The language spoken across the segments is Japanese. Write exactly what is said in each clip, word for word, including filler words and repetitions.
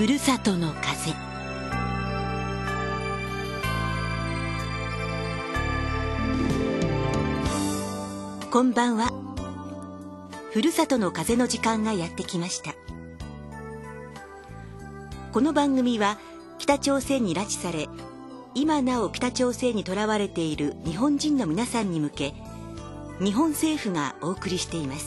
ふるさとの風。こんばんは。ふるさとの風の時間がやってきました。この番組は北朝鮮に拉致され、今なお北朝鮮にとらわれている日本人の皆さんに向け、日本政府がお送りしています。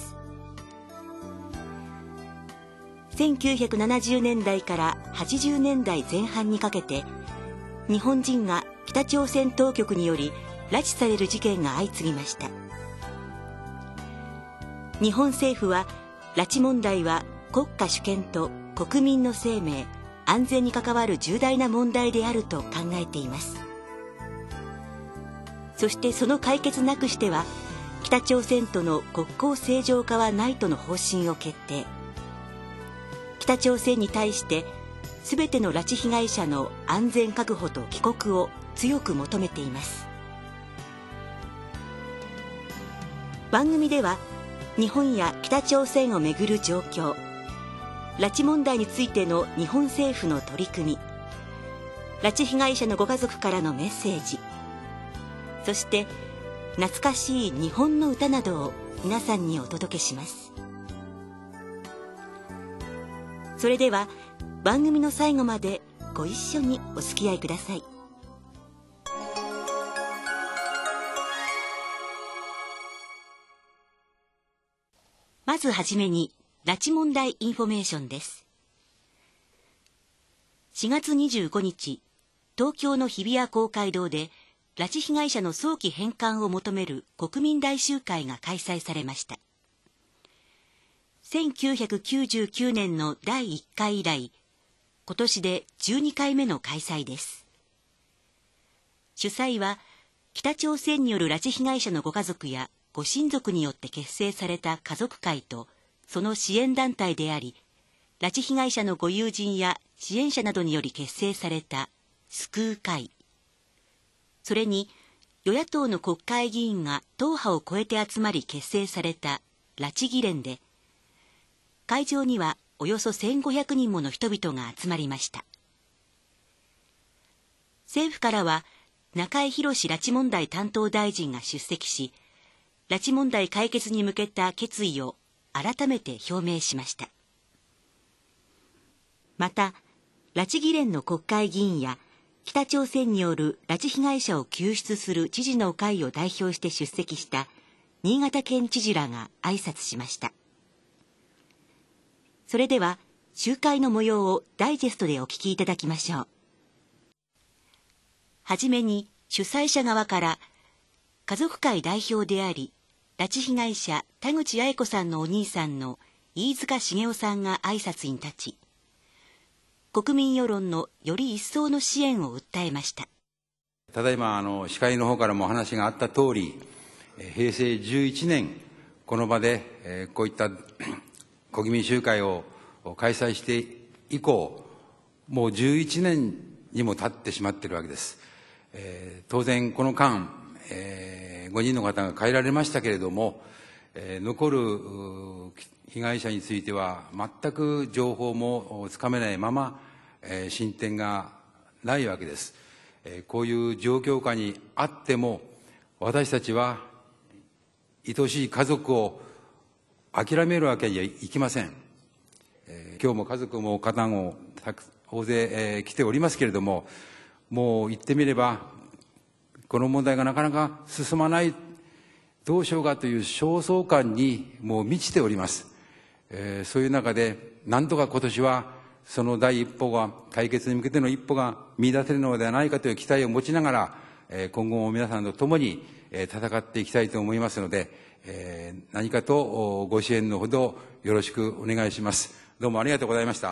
せんきゅうひゃくななじゅうねんだいからはちじゅうねんだいぜん半にかけて、日本人が北朝鮮当局により拉致される事件が相次ぎました。日本政府は、拉致問題は国家主権と国民の生命、安全に関わる重大な問題であると考えています。そしてその解決なくしては、北朝鮮との国交正常化はないとの方針を決定。北朝鮮に対して、すべての拉致被害者の安全確保と帰国を強く求めています。番組では、日本や北朝鮮をめぐる状況、拉致問題についての日本政府の取り組み、拉致被害者のご家族からのメッセージ、そして懐かしい日本の歌などを皆さんにお届けします。それでは番組の最後までご一緒にお付き合いください。まずはじめに、拉致問題インフォメーションです。しがつにじゅうごにち、東京の日比谷公会堂で、拉致被害者の早期返還を求める国民大集会が開催されました。せんきゅうひゃくきゅうじゅうきゅうねんのだいいっかい以来、今年でじゅうにかいめの開催です。主催は、北朝鮮による拉致被害者のご家族やご親族によって結成された家族会と、その支援団体であり、拉致被害者のご友人や支援者などにより結成された救う会、それに与野党の国会議員が党派を超えて集まり結成された拉致議連で、会場にはおよそせんごひゃくにんもの人々が集まりました。政府からは中井宏拉致問題担当大臣が出席し、拉致問題解決に向けた決意を改めて表明しました。また、拉致議連の国会議員や北朝鮮による拉致被害者を救出する知事の会を代表して出席した新潟県知事らが挨拶しました。それでは、集会の模様をダイジェストでお聞きいただきましょう。はじめに主催者側から家族会代表であり、拉致被害者田口八重子さんのお兄さんの飯塚繁雄さんが挨拶に立ち、国民世論のより一層の支援を訴えました。 ただいまあの司会の方からもお話があった通り、へいせいじゅういちねんこの場で、えー、こういった国民集会を開催して以降、もうじゅういちねんにも経ってしまっているわけです。えー、当然この間、えーごにんの方が帰られましたけれども、えー、残る被害者については全く情報もつかめないまま、えー、進展がないわけです。えー、こういう状況下にあっても、私たちは愛しい家族を諦めるわけにはいきません。えー、今日も家族も方も大勢、えー、来ておりますけれども、もう言ってみればこの問題がなかなか進まない、どうしようかという焦燥感にもう満ちております。えー、そういう中で何とか今年はその第一歩が、解決に向けての一歩が見出せるのではないかという期待を持ちながら、えー、今後も皆さんと共に、えー、戦っていきたいと思いますので、えー、何かとご支援のほどよろしくお願いします。どうもありがとうございました。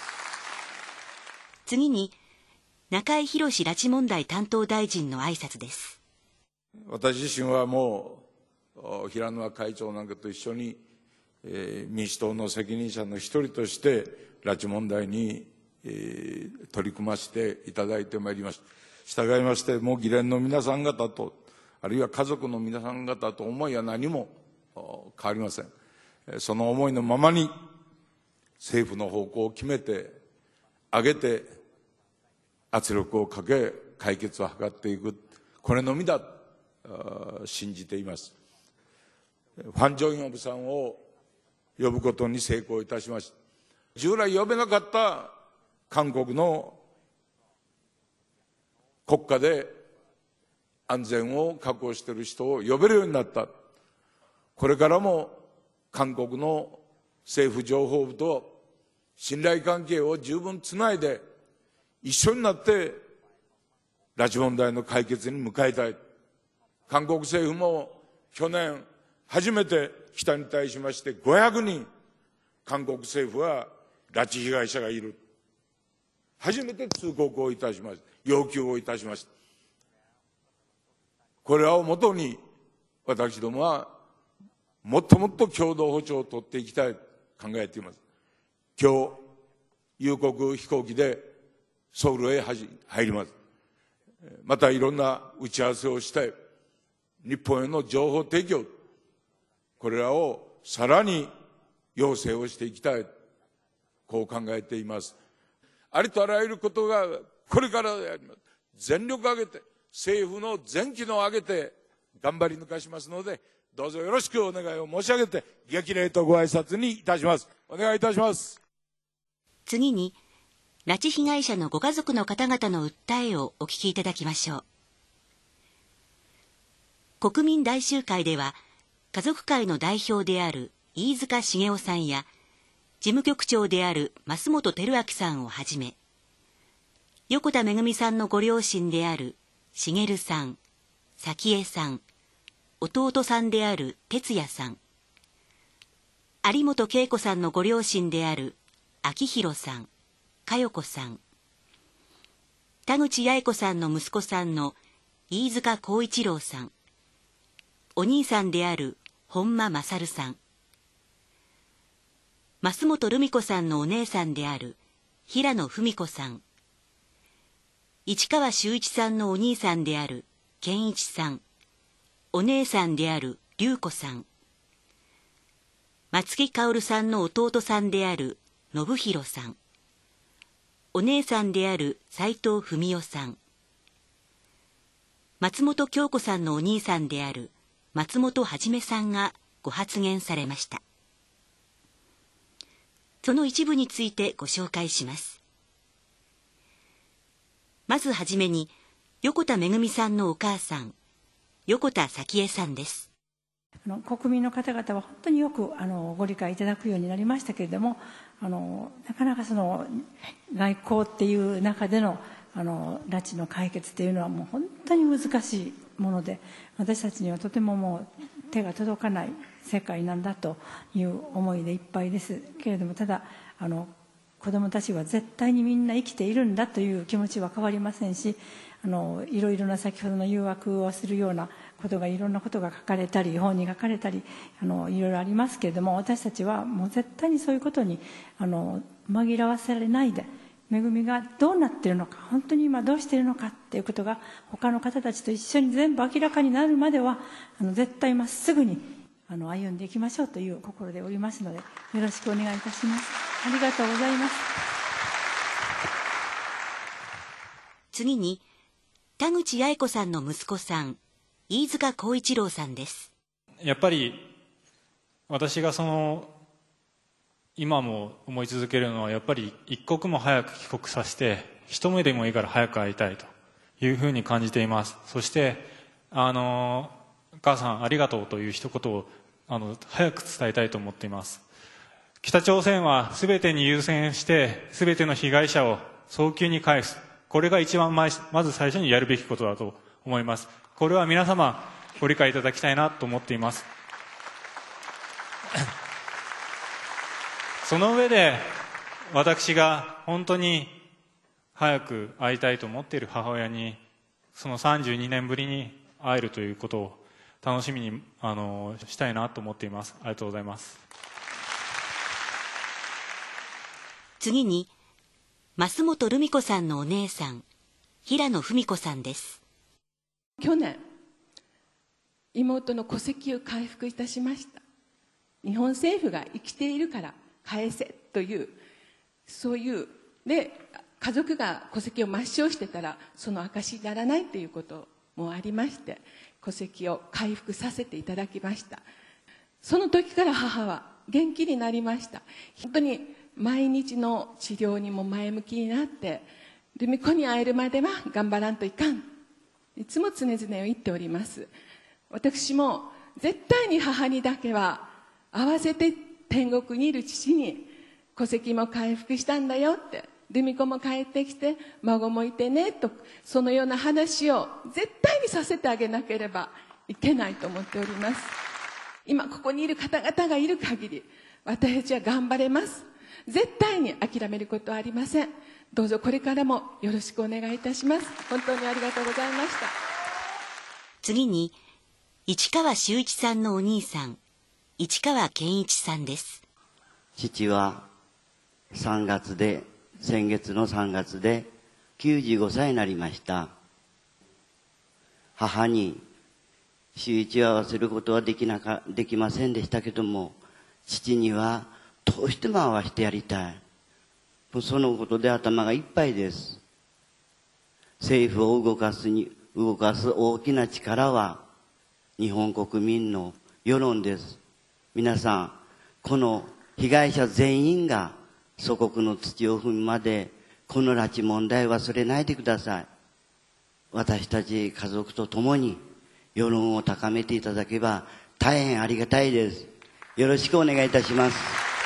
次に中井宏拉致問題担当大臣の挨拶です。 私自身はもう平沼会長なんかと一緒に、えー、民主党の責任者の一人として拉致問題に、えー、取り組ませていただいてまいりました。従いましてもう議連の皆さん方と、あるいは家族の皆さん方と思いは何も変わりません。その思いのままに政府の方向を決めて上げて圧力をかけ解決を図っていく、これのみだと信じています。ファン・ジョンヨブさんを呼ぶことに成功いたしました。従来呼べなかった韓国の国家で安全を確保している人を呼べるようになった。これからも韓国の政府情報部と信頼関係を十分つないで一緒になって拉致問題の解決に向かいたい。韓国政府も去年初めて北に対しましてごひゃくにん韓国政府は拉致被害者がいる。初めて通告をいたしました。要求をいたしました。これらをもとに私どもはもっともっと共同歩調を取っていきたいと考えています。今日、夕刻飛行機でソウルへ入ります。またいろんな打ち合わせをして日本への情報提供、これらをさらに要請をしていきたい、こう考えています。ありとあらゆることがこれからやります。全力を挙げて、政府の全機能を挙げて頑張り抜かしますので、どうぞよろしくお願いを申し上げて、激励とご挨拶にいたします。お願いいたします。 次に、拉致被害者のご家族の方々の訴えをお聞きいただきましょう。国民大集会では、家族会の代表である飯塚茂雄さんや、事務局長である増本照明さんをはじめ、横田めぐみさんのご両親である茂さん、早紀江さん、弟さんである哲也さん、有本恵子さんのご両親である明弘さん、佳代子さん、田口八重子さんの息子さんの飯塚幸一郎さん、お兄さんである本間勝さん、増本留美子さんのお姉さんである平野文子さん、市川修一さんのお兄さんである健一さん、お姉さんである龍子さん、松木薫さんの弟さんである信弘さん、お姉さんである斉藤文夫さん、松本京子さんのお兄さんである松本はじめさんがご発言されました。その一部についてご紹介します。まずはじめに、横田めぐみさんのお母さん、横田早紀江さんです。 あの国民の方々は本当によくあのご理解いただくようになりましたけれども、あのなかなかその外交っていう中でのあの拉致の解決っていうのはもう本当に難しいもので、私たちにはとてももう手が届かない世界なんだという思いでいっぱいですけれども、ただあの子どもたちは絶対にみんな生きているんだという気持ちは変わりませんし、あのいろいろな先ほどの誘惑をするようなことがいろんなことが書かれたり本に書かれたりあのいろいろありますけれども、私たちはもう絶対にそういうことにあの紛らわせられないで、めぐみがどうなっているのか、本当に今どうしているのかっていうことが他の方たちと一緒に全部明らかになるまではあの絶対まっすぐにあの歩んでいきましょうという心でおりますので、よろしくお願いいたします。ありがとうございます。 次に、田口八重子さんの息子さん、飯塚幸一郎さんです。 やっぱり私がその今も思い続けるのは、やっぱり一刻も早く帰国させて一目でもいいから早く会いたいというふうに感じています。そしてあのお母さんありがとうという一言をあの早く伝えたいと思っています。北朝鮮は全てに優先して全ての被害者を早急に返す、これが一番まず最初にやるべきことだと思います。これは皆様ご理解いただきたいなと思っています。その上で私が本当に早く会いたいと思っている母親にそのさんじゅうにねんぶりに会えるということを楽しみにあのしたいなと思っています。ありがとうございます。 次に、増本留美子さんのお姉さん、平野文子さんです。 去年、妹の戸籍を回復いたしました。日本政府が生きているから返せという、そういうで家族が戸籍を抹消してたらその証にならないということもありまして、戸籍を回復させていただきました。その時から母は元気になりました。本当に毎日の治療にも前向きになって、ルミ子に会えるまでは頑張らんといかん、いつも常々言っております。私も絶対に母にだけは会わせて、天国にいる父に戸籍も回復したんだよって、ルミ子も帰ってきて孫もいてねと、そのような話を絶対にさせてあげなければいけないと思っております。今ここにいる方々がいる限り私たちは頑張れます。絶対に諦めることはありません。どうぞこれからもよろしくお願いいたします。本当にありがとうございました。 次に市川修一さんのお兄さん、市川健一さんです。 父はさんがつで先月のさんがつできゅうじゅうごさいになりました。母に修一は忘れることはできなかできませんでしたけども、父にはどうしても会わせてやりたい、そのことで頭がいっぱいです。政府を動かすに動かす大きな力は日本国民の世論です。皆さん、この被害者全員が祖国の土を踏むまでこの拉致問題を忘れないでください。私たち家族と共に世論を高めていただけば大変ありがたいです。よろしくお願いいたします。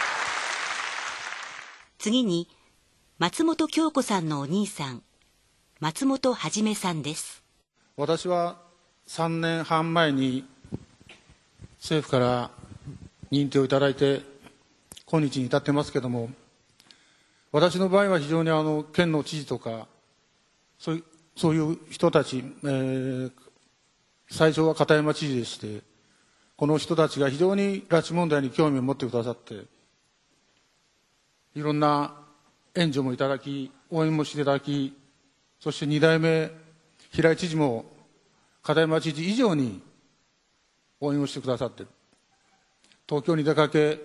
次に松本京子さんのお兄さん、松本はじめさんです。 私はさんねんはん前に政府から認定をいただいて今日に至ってますけども、私の場合は非常にあの県の知事とかそういう、そういう人たち、えー、最初は片山知事でして、この人たちが非常に拉致問題に興味を持ってくださって、いろんな援助もいただき、応援もしていただき、そしてに代目平井知事も片山知事以上に応援をしてくださって、東京に出かけ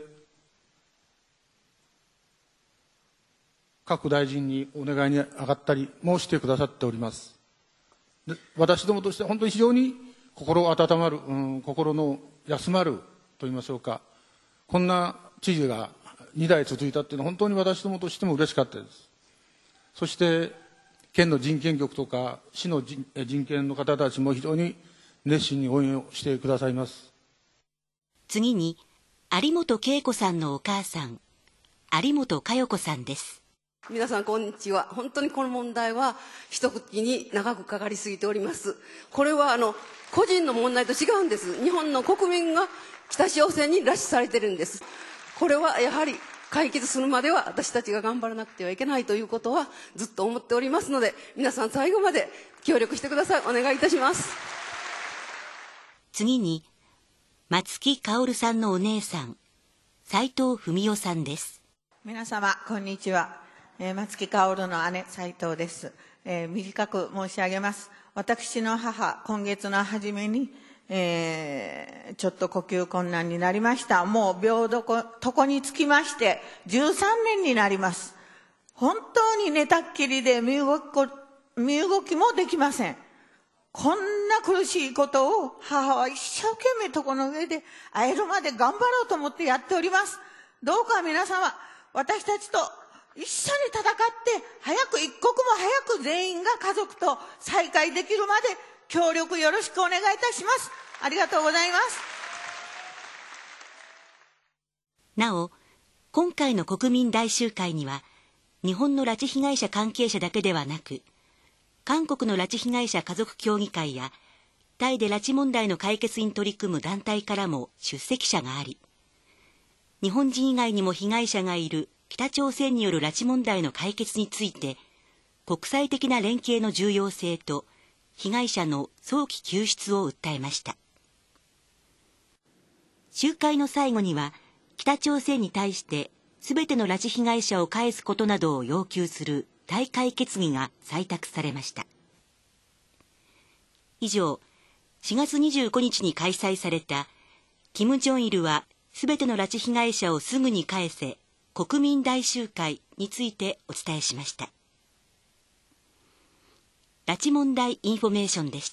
各大臣にお願いに上がったりもしてくださっております。で、私どもとしては本当に非常に心温まる、うん、心の休まるといいましょうか、こんな知事がに代続いたっていうのは本当に私どもとしても嬉しかったです。そして県の人権局とか市の 人, 人権の方たちも非常に熱心に応援をしてくださいます。 次に有本恵子さんのお母さん、有本佳代子さんです。 皆さんこんにちは。本当にこの問題は一口に長くかかりすぎております。これはあの個人の問題と違うんです。日本の国民が北朝鮮に拉致されてるんです。これはやはり解決するまでは私たちが頑張らなくてはいけないということはずっと思っておりますので、皆さん最後まで協力してください。お願いいたします。 次に松木薫さんのお姉さん、斉藤文代さんです。 皆様こんにちは。えー、松木薫の姉斉藤です。えー、短く申し上げます。私の母、今月の初めに、えー、ちょっと呼吸困難になりました。もう病床につきましてじゅうさんねんになります。本当に寝たっきりで身動きこ、身動きもできません。こんな苦しいことを母は一生懸命床の上で会えるまで頑張ろうと思ってやっております。どうか皆様、私たちと一緒に戦って早く一刻も早く全員が家族と再会できるまで協力よろしくお願いいたします。ありがとうございます。 なお、今回の国民大集会には日本の拉致被害者関係者だけではなく、韓国の拉致被害者家族協議会やタイで拉致問題の解決に取り組む団体からも出席者があり、日本人以外にも被害者がいる北朝鮮による拉致問題の解決について、国際的な連携の重要性と被害者の早期救出を訴えました。集会の最後には、北朝鮮に対してすべての拉致被害者を返すことなどを要求する大会決議が採択されました。以上、しがつにじゅうごにちに開催されたキム・ジョンイルはすべての拉致被害者をすぐに返せ国民大集会についてお伝えしました。拉致問題インフォメーションでした。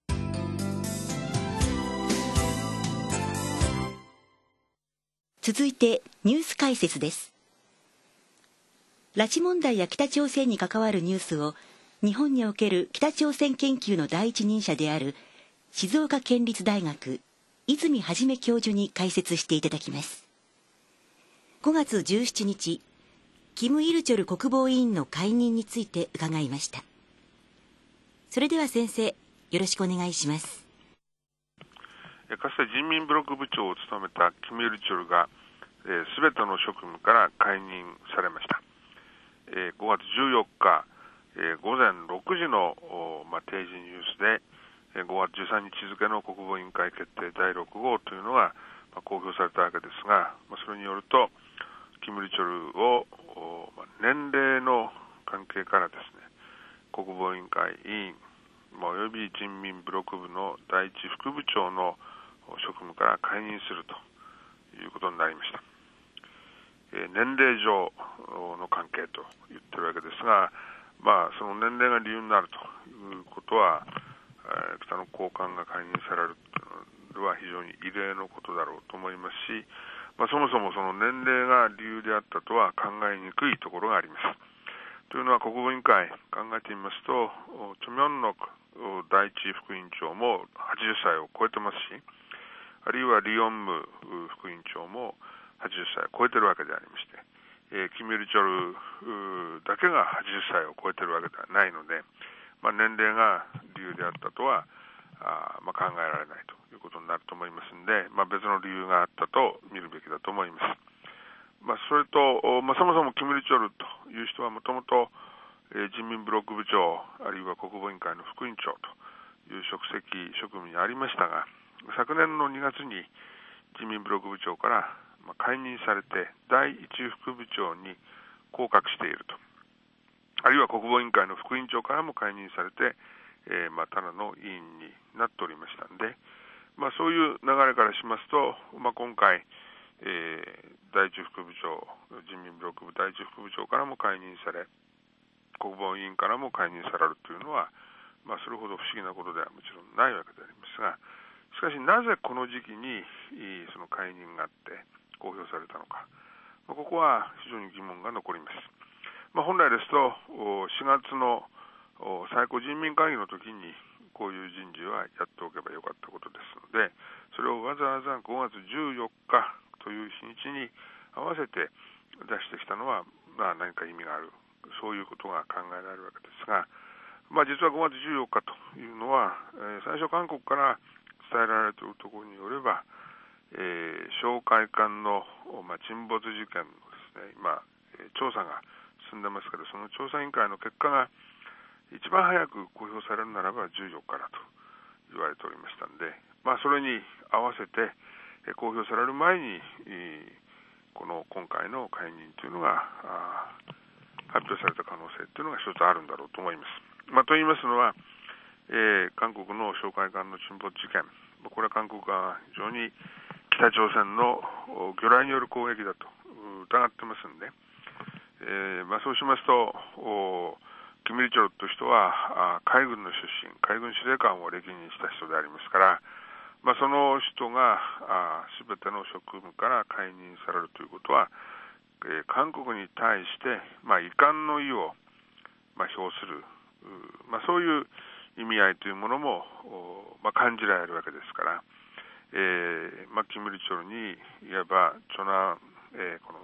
続いてニュース解説です。拉致問題や北朝鮮に関わるニュースを日本における北朝鮮研究の第一人者である静岡県立大学泉元教授に解説していただきます。ごがつじゅうしちにち、キム・イルチョル国防委員の解任について伺いました。それでは先生、よろしくお願いします。 かつて人民ブロック部長を務めたキム・イルチョルがすべ、えー、ての職務から解任されました。えー、ごがつじゅうよっか、えー、午前ろくじの、まあ、定時ニュースで、えー、ごがつじゅうさんにち付の国防委員会決定だいろくごうというのが、まあ、公表されたわけですが、まあ、それによるとキム・イルチョルを、まあ、年齢の関係からですね、国防委員会委員および人民ブロック部の第一副部長の職務から解任するということになりました。えー、年齢上の関係と言ってるわけですが、まあ、その年齢が理由になるということは、えー、北の高官が解任されるというのは非常に異例のことだろうと思いますし、まあ、そもそもその年齢が理由であったとは考えにくいところがあります。というのは国防委員会考えてみますと、チョ・ミョンノク第一副委員長もはちじゅっさいを超えてますし、あるいはリ・ヨンム副委員長もはちじゅっさいを超えてるわけでありまして、えー、キム・イルチョルだけがはちじゅっさいを超えてるわけではないので、まあ、年齢が理由であったとはあ、まあ、考えられないということになると思いますので、まあ、別の理由があったと見るべきだと思います。まあ、それと、まあ、そもそもキム・イルチョルという人はもともと人民ブロック部長あるいは国防委員会の副委員長という職責職務にありましたが、昨年のにがつに人民ブロック部長から解任されて第一副部長に降格していると、あるいは国防委員会の副委員長からも解任されて、えー、まあただの委員になっておりましたので、まあ、そういう流れからしますと、まあ、今回、えー、第一副部長人民ブロック部第一副部長からも解任され、国防委員からも解任されるというのは、まあ、それほど不思議なことではもちろんないわけでありますが、しかしなぜこの時期にその解任があって公表されたのか、まあ、ここは非常に疑問が残ります。まあ、本来ですとしがつの最高人民会議の時にこういう人事はやっておけばよかったことですので、それをわざわざごがつじゅうよっかという日にちに合わせて出してきたのは、まあ、何か意味がある、そういうことが考えられるわけですが、まあ、実はごがつじゅうよっかというのは、えー、最初韓国から伝えられているところによれば、えー、哨戒艦の、まあ、沈没事件のですね、今、えー、調査が進んでますけど、その調査委員会の結果が一番早く公表されるならばじゅうよっかだと言われておりましたので、まあ、それに合わせて、えー、公表される前に、えー、この今回の解任というのが発表された可能性というのが一つあるんだろうと思います。まあ、と言いますのは、えー、韓国の哨戒艦の沈没事件、これは韓国が非常に北朝鮮の魚雷による攻撃だと疑ってますんで、えーまあ、そうしますとキム・イルチョルという人は海軍の出身、海軍司令官を歴任した人でありますから、まあ、その人がすべての職務から解任されるということは、えー、韓国に対して、まあ、遺憾の意を、まあ、表する、まあ、そういう意味合いというものも、まあ、感じられるわけですから、えーまあ、キム・イルチョルにいわばチョナ、えー、この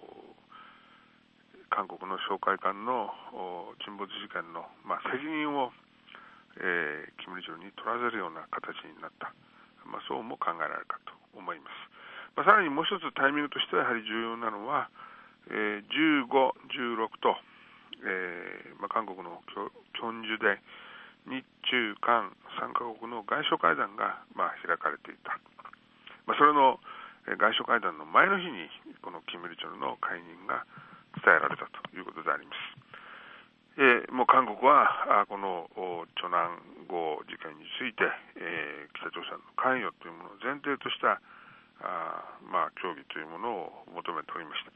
韓国の哨戒艦の沈没事件の、まあ、責任を、えー、キム・イルチョルに取らせるような形になった、まあ、そうも考えられるかと思います。まあ、さらにもう一つタイミングとしてはやはり重要なのは、えー、じゅうご、じゅうろくと、えーまあ、韓国のキョンジュで日中韓さんカ国の外相会談が、まあ、開かれていた、まあ、それの外相会談の前の日にこのキム・イルチョルの解任が伝えられたということであります。えー、もう韓国はこのチョナン号事件について、えー、北朝鮮の関与というものを前提としたあ、まあ、協議というものを求めておりました。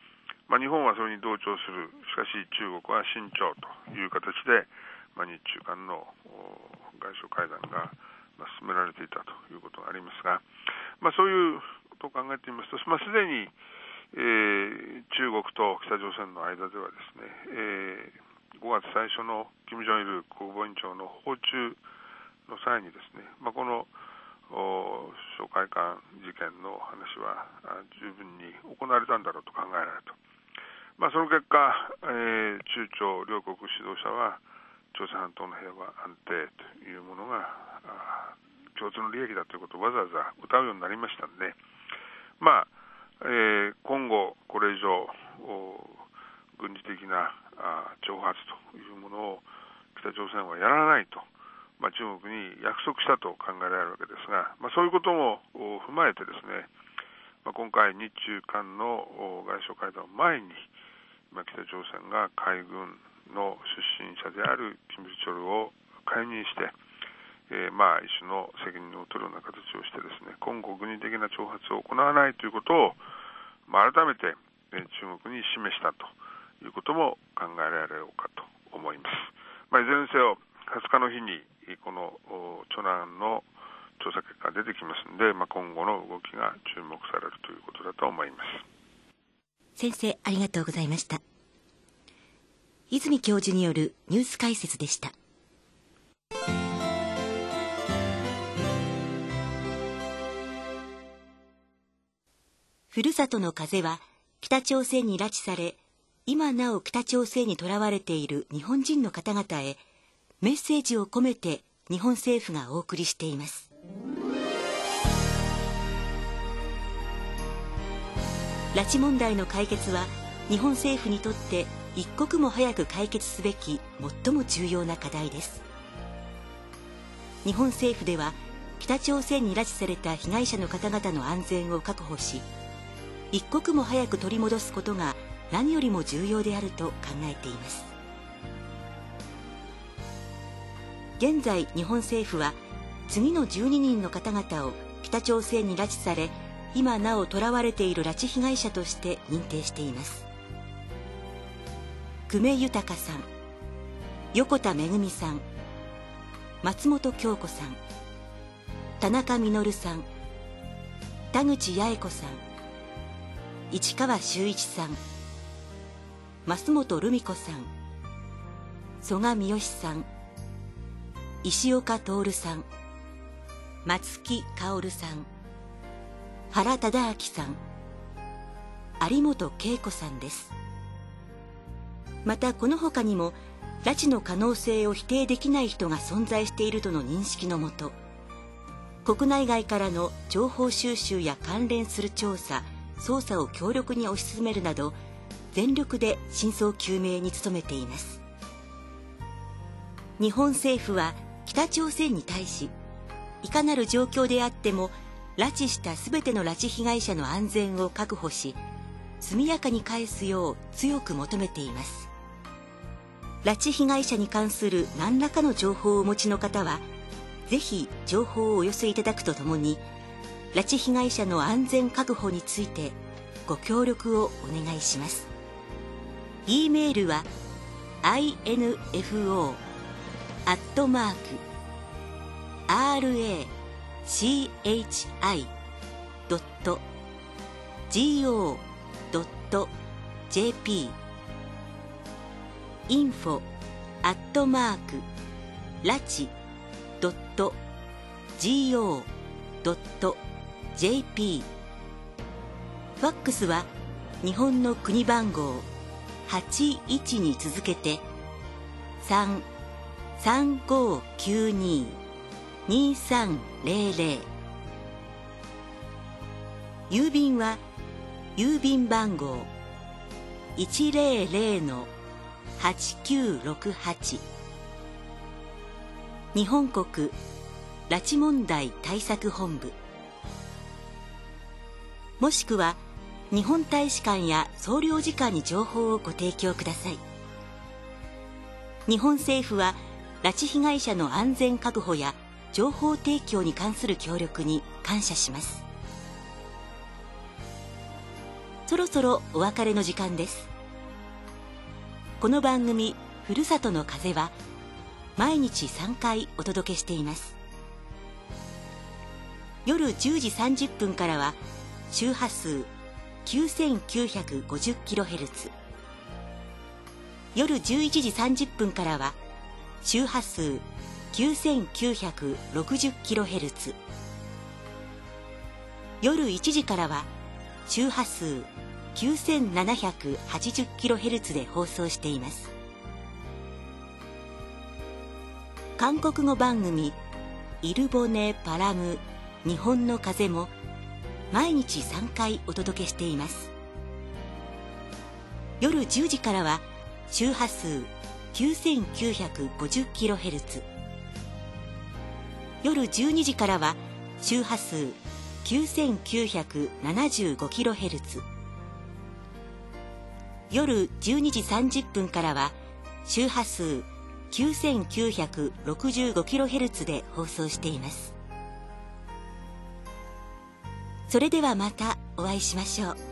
まあ、日本はそれに同調する、しかし中国は慎重という形で、まあ、日中間の外相会談が進められていたということがありますが、まあ、そういうことを考えてみますと、まあ、すでに、えー、中国と北朝鮮の間ではですね、えー、ごがつ最初の金正日国防委員長の訪中の際にですね、まあ、この哨戒艦事件の話は十分に行われたんだろうと考えられると。まあ、その結果、えー、中朝両国指導者は朝鮮半島の平和安定というものが共通の利益だということをわざわざ謳うようになりましたので、まあえー、今後これ以上軍事的な挑発というものを北朝鮮はやらないと、まあ、中国に約束したと考えられるわけですが、まあ、そういうことも踏まえてですね、まあ、今回日中間の外相会談を前に、まあ、北朝鮮が海軍の出身者であるキム・ジョルを解任して、えー、まあ一種の責任を取るような形をしてですね、今後軍事的な挑発を行わないということを、まあ、改めて、えー、中国に示したということも考えられようかと思います。まあ、いずれにせよはつかの日にこのチョナンの調査結果が出てきますので、まあ、今後の動きが注目されるということだと思います。 先生、ありがとうございました。泉教授によるニュース解説でした。ふるさとの風は北朝鮮に拉致され、今なお北朝鮮にとらわれている日本人の方々へメッセージを込めて日本政府がお送りしています。拉致問題の解決は日本政府にとって一刻も早く解決すべき最も重要な課題です。日本政府では北朝鮮に拉致された被害者の方々の安全を確保し、一刻も早く取り戻すことが何よりも重要であると考えています。現在日本政府は次のじゅうににんの方々を北朝鮮に拉致され、今なお囚われている拉致被害者として認定しています。久米豊さん、横田めぐみさん、松本京子さん、田中実さん、田口八重子さん、市川修一さん、増本留美子さん、曽我三好さん、石岡徹さん、松木薫さん、原忠明さん、有本恵子さんです。またこの他にも拉致の可能性を否定できない人が存在しているとの認識のもと、国内外からの情報収集や関連する調査・捜査を強力に推し進めるなど、全力で真相究明に努めています。日本政府は北朝鮮に対し、いかなる状況であっても拉致したすべての拉致被害者の安全を確保し、速やかに返すよう強く求めています。拉致被害者に関する何らかの情報をお持ちの方は、ぜひ情報をお寄せいただくとともに、拉致被害者の安全確保についてご協力をお願いします。E メールは アイエヌエフオー アットマーク アールエーシーエイチアイ ドット ジーオー ドット ジェーピー インフォ アットマーク ラチ ドット ジーオー ドット ジェーピー ファックスは日本の国番号はちいちに続けてさん さんごきゅうに にさんゼロゼロ、郵便は郵便番号 いちゼロゼロ はちきゅうろくはち、 日本国拉致問題対策本部、もしくは日本大使館や総領事館に情報をご提供ください。日本政府は拉致被害者の安全確保や情報提供に関する協力に感謝します。 そろそろお別れの時間です。この番組ふるさとの風は毎日さんかいお届けしています。夜じゅうじさんじゅっぷんからは周波数 きゅうせんきゅうひゃくごじゅっキロヘルツ、 夜じゅういちじさんじゅっぷんからは周波数 きゅうせんきゅうひゃくろくじゅっキロヘルツ、 夜いちじからは周波数 きゅうせんななひゃくはちじゅっキロヘルツ で放送しています。韓国語番組イルボネ・パラム日本の風も毎日さんかいお届けしています。夜じゅうじからは周波数 きゅうせんきゅうひゃくごじゅっキロヘルツ、 夜じゅうにじからは周波数 きゅうせんきゅうひゃくななじゅうごキロヘルツ、 夜じゅうにじさんじゅっぷんからは周波数 きゅうせんきゅうひゃくろくじゅうごキロヘルツ で放送しています。それではまたお会いしましょう。